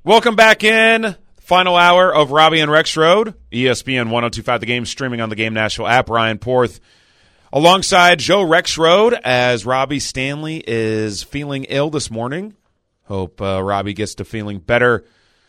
Welcome back in. Final hour of Robbie and Rexrode, ESPN 102.5 The Game, streaming on the Game Nashville app. Ryan Porth alongside Joe Rexrode as Robbie Stanley is feeling ill this morning. Hope Robbie gets to feeling better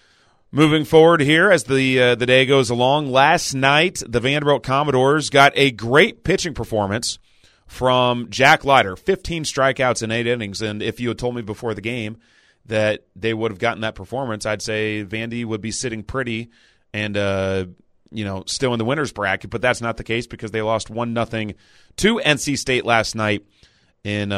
moving forward here as the day goes along. Last night, the Vanderbilt Commodores got a great pitching performance from Jack Leiter, 15 strikeouts in 8 innings. And if you had told me before the game that they would have gotten that performance, I'd say Vandy would be sitting pretty and still in the winner's bracket. But that's not the case because they lost 1-0 to NC State last night in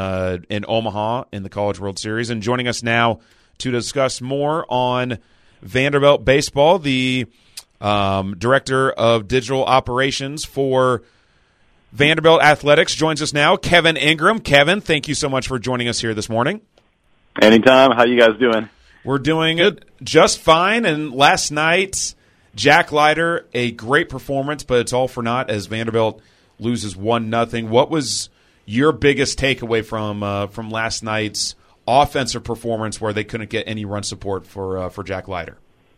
Omaha in the College World Series. And joining us now to discuss more on Vanderbilt baseball, the director of digital operations for Vanderbilt Athletics joins us now, Kevin Ingram. Kevin, thank you so much for joining us here this morning. Anytime. How you guys doing? We're doing just fine. And last night, Jack Leiter, a great performance, but it's all for naught as Vanderbilt loses 1-0. What was your biggest takeaway from last night's offensive performance where they couldn't get any run support for Jack Leiter?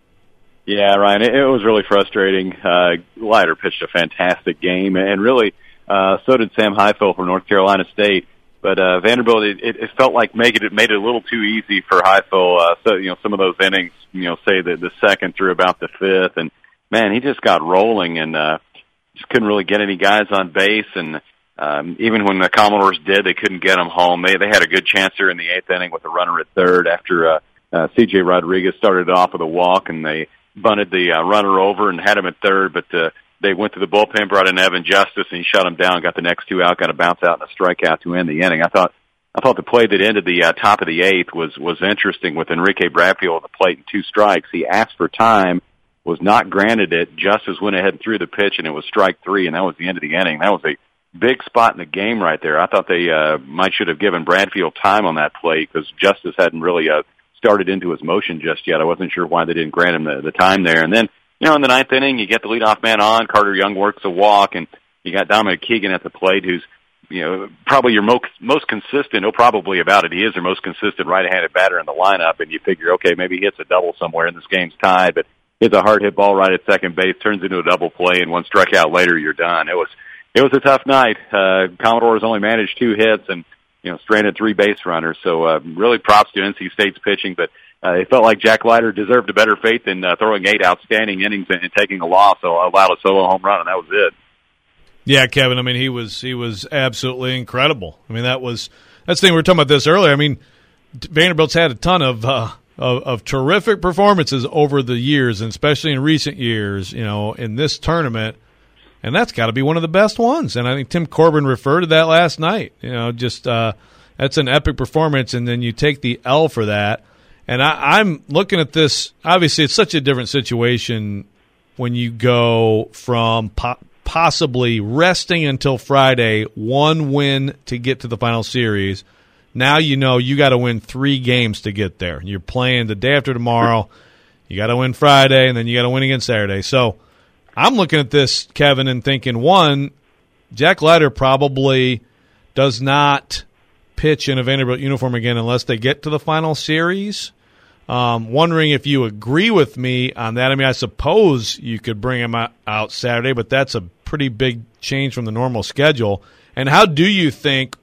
Yeah, Ryan, it was really frustrating. Leiter pitched a fantastic game, and really so did Sam Highfill from North Carolina State. But Vanderbilt, it felt like made it a little too easy for Highfill. Some of those innings, say the second through about the fifth, and man, he just got rolling and just couldn't really get any guys on base. And even when the Commodores did, they couldn't get him home. They had a good chance there in the 8th inning with a runner at third after C.J. Rodriguez started off with a walk, and they bunted the runner over and had him at third, but they went to the bullpen, brought in Evan Justice, and he shut him down, got the next two out, got a bounce out and a strikeout to end the inning. I thought the play that ended the top of the 8th was interesting with Enrique Bradfield at the plate and 2 strikes. He asked for time, was not granted it. Justice went ahead and threw the pitch, and it was strike 3, and that was the end of the inning. That was a big spot in the game right there. I thought they should have given Bradfield time on that play because Justice hadn't really started into his motion just yet. I wasn't sure why they didn't grant him the time there. And then, in the 9th inning, you get the leadoff man on. Carter Young works a walk, and you got Dominic Keegan at the plate, who's, probably your most consistent. No, probably about it. He is their most consistent right-handed batter in the lineup, and you figure, okay, maybe he hits a double somewhere and this game's tied, but hits a hard hit ball right at second base, turns into a double play, and 1 strikeout later, you're done. It was a tough night. Commodores only managed 2 hits and, stranded 3 base runners. So really props to NC State's pitching, but it felt like Jack Leiter deserved a better fate than throwing 8 outstanding innings and taking a loss. So allowed a solo home run, and that was it. Yeah, Kevin. I mean, he was absolutely incredible. I mean, that's the thing we were talking about this earlier. I mean, Vanderbilt's had a ton of terrific performances over the years, and especially in recent years. In this tournament. And that's got to be one of the best ones. And I think Tim Corbin referred to that last night. That's an epic performance, and then you take the L for that. And I'm looking at this. Obviously, it's such a different situation when you go from possibly resting until Friday, 1 win to get to the final series. Now you got to win 3 games to get there. You're playing the day after tomorrow. You got to win Friday, and then you got to win again Saturday. So I'm looking at this, Kevin, and thinking, one, Jack Leiter probably does not pitch in a Vanderbilt uniform again unless they get to the final series. Wondering if you agree with me on that. I mean, I suppose you could bring him out Saturday, but that's a pretty big change from the normal schedule. And how do you think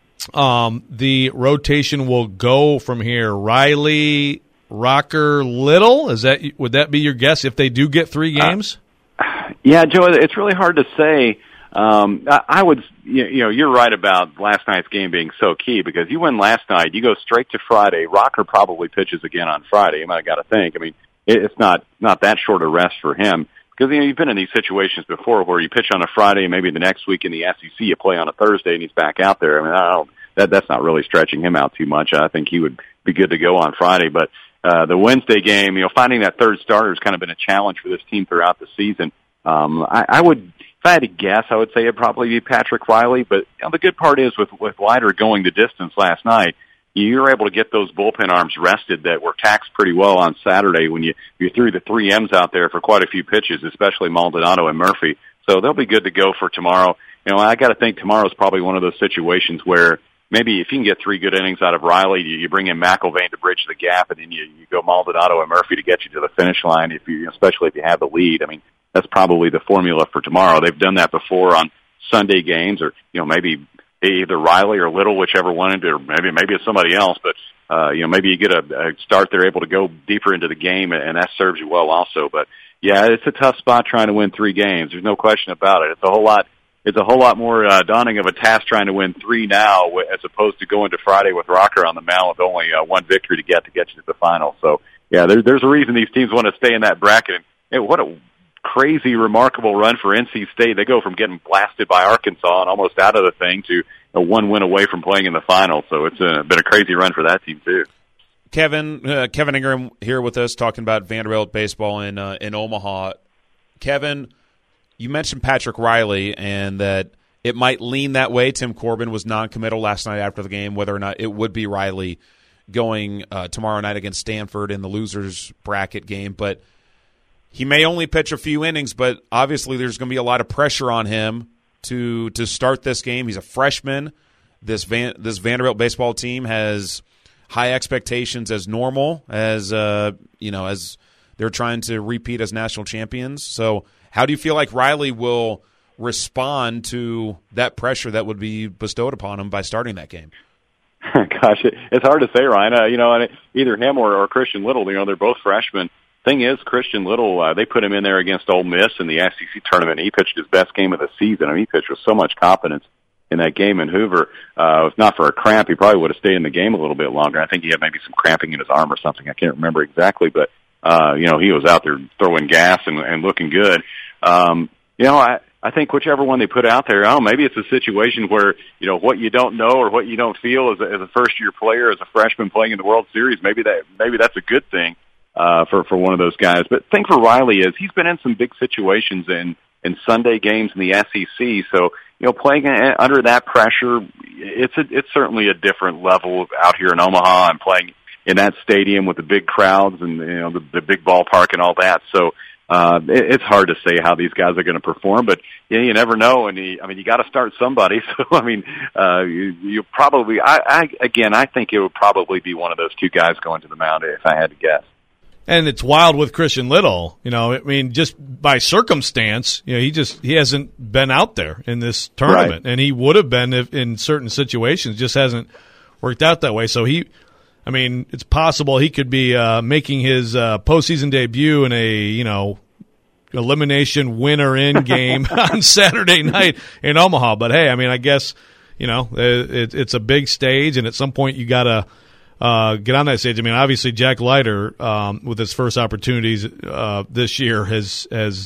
the rotation will go from here? Riley, Rocker, Little? Would that be your guess if they do get 3 games? Yeah, Joe, it's really hard to say. I would, you're right about last night's game being so key because you win last night, you go straight to Friday. Rocker probably pitches again on Friday. You might have got to think. I mean, it's not that short a rest for him because you've been in these situations before where you pitch on a Friday and maybe the next week in the SEC you play on a Thursday and he's back out there. I mean, that's not really stretching him out too much. I think he would be good to go on Friday, but the Wednesday game, finding that third starter has kind of been a challenge for this team throughout the season. I would, if I had to guess, I would say it'd probably be Patrick Riley. But the good part is with Leiter going the distance last night, you're able to get those bullpen arms rested that were taxed pretty well on Saturday when you threw the 3 M's out there for quite a few pitches, especially Maldonado and Murphy. So they'll be good to go for tomorrow. I got to think tomorrow's probably one of those situations where maybe if you can get 3 good innings out of Riley, you bring in McIlvain to bridge the gap, and then you go Maldonado and Murphy to get you to the finish line. Especially if you have the lead, I mean, that's probably the formula for tomorrow. They've done that before on Sunday games, or maybe either Riley or Little, whichever one, or maybe it's somebody else. But maybe you get a start, they're able to go deeper into the game, and that serves you well also. But yeah, it's a tough spot trying to win 3 games. There's no question about it. It's a whole lot more daunting of a task trying to win 3 now, as opposed to going to Friday with Rocker on the mound with only 1 victory to get you to the final. So yeah, there's a reason these teams want to stay in that bracket. And what a crazy, remarkable run for NC State. They go from getting blasted by Arkansas and almost out of the thing to a 1 win away from playing in the final. So it's been a crazy run for that team too. Kevin Ingram here with us talking about Vanderbilt baseball in Omaha. Kevin, you mentioned Patrick Riley and that it might lean that way. Tim Corbin was non-committal last night after the game, whether or not it would be Riley going tomorrow night against Stanford in the losers bracket game. But he may only pitch a few innings, but obviously there's going to be a lot of pressure on him to start this game. He's a freshman. This Vanderbilt baseball team has high expectations as normal, as as they're trying to repeat as national champions. So how do you feel like Riley will respond to that pressure that would be bestowed upon him by starting that game? Gosh, it's hard to say, Ryan. Either him or Christian Little, they're both freshmen. Thing is, Christian Little, they put him in there against Ole Miss in the SEC tournament. He pitched his best game of the season. I mean, he pitched with so much confidence in that game in Hoover. If not for a cramp, he probably would have stayed in the game a little bit longer. I think he had maybe some cramping in his arm or something. I can't remember exactly, but he was out there throwing gas and looking good. I think whichever one they put out there, maybe it's a situation where, what you don't know or what you don't feel as a first-year player, as a freshman playing in the World Series, maybe that's a good thing for one of those guys. But the thing for Riley is he's been in some big situations in Sunday games in the SEC, so playing under that pressure, it's certainly a different level out here in Omaha and playing in that stadium with the big crowds and the big ballpark and all that. So it's hard to say how these guys are going to perform, but you never know. And you got to start somebody. So you probably I think it would probably be one of those 2 guys going to the mound if I had to guess. And it's wild with Christian Little, just by circumstance, he hasn't been out there in this tournament, right. And he would have been if in certain situations, just hasn't worked out that way. So it's possible he could be making his postseason debut in a elimination winner-in game on Saturday night in Omaha. But hey, I guess it's a big stage, and at some point you got to get on that stage. Obviously Jack Leiter, with his first opportunities this year, has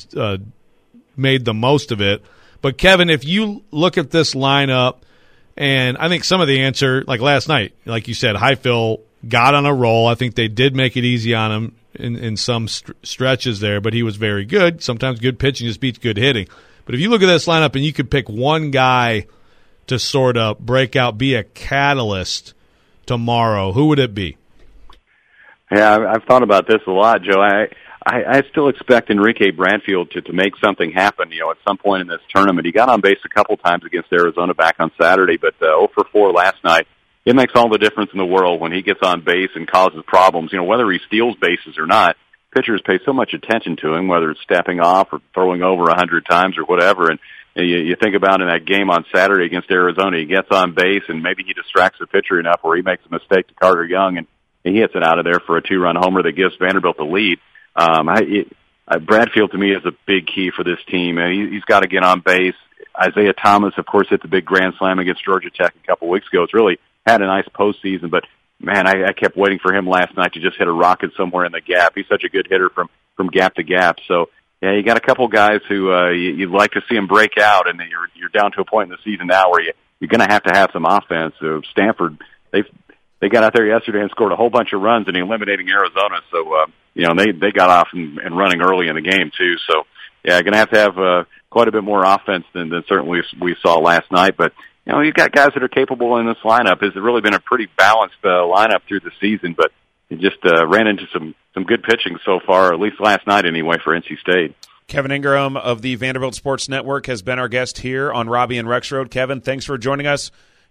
made the most of it. But Kevin, if you look at this lineup, and I think some of the answer, like last night, like you said, Highfill got on a roll. I think they did make it easy on him in some stretches there, but he was very good. Sometimes good pitching just beats good hitting. But if you look at this lineup and you could pick one guy to sort of break out, be a catalyst tomorrow, who would it be? Yeah, I've thought about this a lot, Joe. I still expect Enrique Bradfield to make something happen, at some point in this tournament. He got on base a couple times against Arizona back on Saturday, but 0 for 4 last night. It makes all the difference in the world when he gets on base and causes problems. Whether he steals bases or not, pitchers pay so much attention to him, whether it's stepping off or throwing over 100 times or whatever. And you think about in that game on Saturday against Arizona, he gets on base and maybe he distracts the pitcher enough where he makes a mistake to Carter Young and he hits it out of there for a 2-run homer that gives Vanderbilt the lead. Bradfield to me is a big key for this team. He's got to get on base. Isaiah Thomas, of course, hit the big grand slam against Georgia Tech a couple weeks ago. It's really had a nice postseason, but man, I kept waiting for him last night to just hit a rocket somewhere in the gap. He's such a good hitter from gap to gap. So yeah, you got a couple guys who you'd like to see them break out, and you're down to a point in the season now where you're going to have some offense. So Stanford, they got out there yesterday and scored a whole bunch of runs in eliminating Arizona. So they got off and running early in the game too. So yeah, going to have quite a bit more offense than certainly we saw last night. But you've got guys that are capable in this lineup. It's really been a pretty balanced lineup through the season, but it just ran into some good pitching so far, at least last night anyway, for NC State. Kevin Ingram of the Vanderbilt Sports Network has been our guest here on Robbie and Rexroad. Kevin, thanks for joining us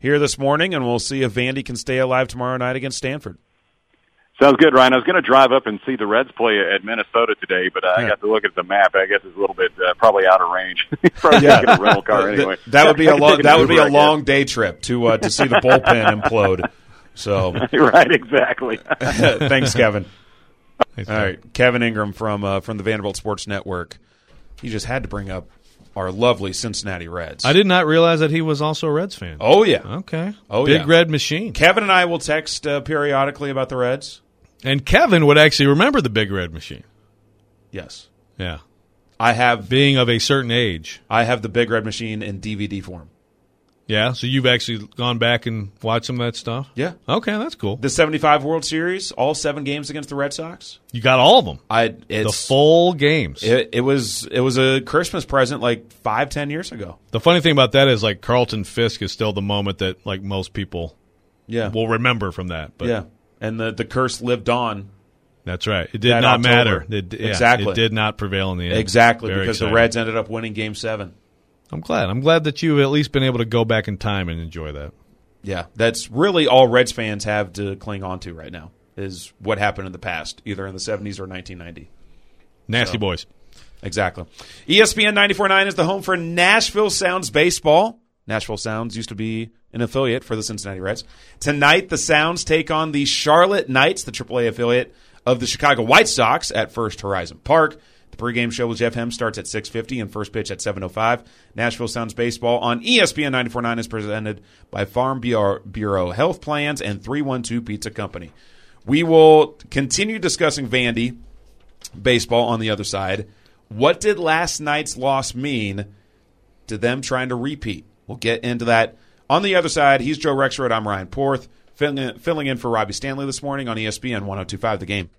here this morning, and we'll see if Vandy can stay alive tomorrow night against Stanford. Sounds good, Ryan. I was going to drive up and see the Reds play at Minnesota today, but I got to look at the map. I guess it's a little bit probably out of range. Probably get a rental car anyway. That would be a long day trip to see the bullpen implode. So right, exactly. Thanks, Kevin. All right, Kevin Ingram from the Vanderbilt Sports Network. He just had to bring up our lovely Cincinnati Reds. I did not realize that he was also a Reds fan. Oh, yeah. Okay. Oh, Big yeah. Red Machine. Kevin and I will text periodically about the Reds. And Kevin would actually remember the Big Red Machine. Yes. Yeah. I have Being of a certain age. I have the Big Red Machine in DVD form. Yeah, so you've actually gone back and watched some of that stuff? Yeah. Okay, that's cool. The 75 World Series, all 7 games against the Red Sox. You got all of them. It's the full games. It was a Christmas present like 5-10 years ago. The funny thing about that is, like, Carlton Fisk is still the moment that, like, most people Yeah. will remember from that. But Yeah. And the curse lived on. that's right. It did That not October. matter. Exactly. It did not prevail in the end. Exactly, Very because exciting. the Reds ended up winning Game 7. I'm glad. I'm glad that you've at least been able to go back in time and enjoy that. Yeah, that's really all Reds fans have to cling on to right now is what happened in the past, either in the 70s or 1990. Nasty boys. Exactly. ESPN 94.9 is the home for Nashville Sounds baseball. Nashville Sounds used to be an affiliate for the Cincinnati Reds. Tonight, the Sounds take on the Charlotte Knights, the AAA affiliate of the Chicago White Sox, at First Horizon Park. The pregame show with Jeff Hem starts at 6:50 and first pitch at 7:05. Nashville Sounds baseball on ESPN 94.9 is presented by Farm Bureau Health Plans and 312 Pizza Company. We will continue discussing Vandy baseball on the other side. What did last night's loss mean to them trying to repeat? We'll get into that on the other side. He's Joe Rexrode. I'm Ryan Porth, filling in for Robbie Stanley this morning on ESPN 102.5 The Game.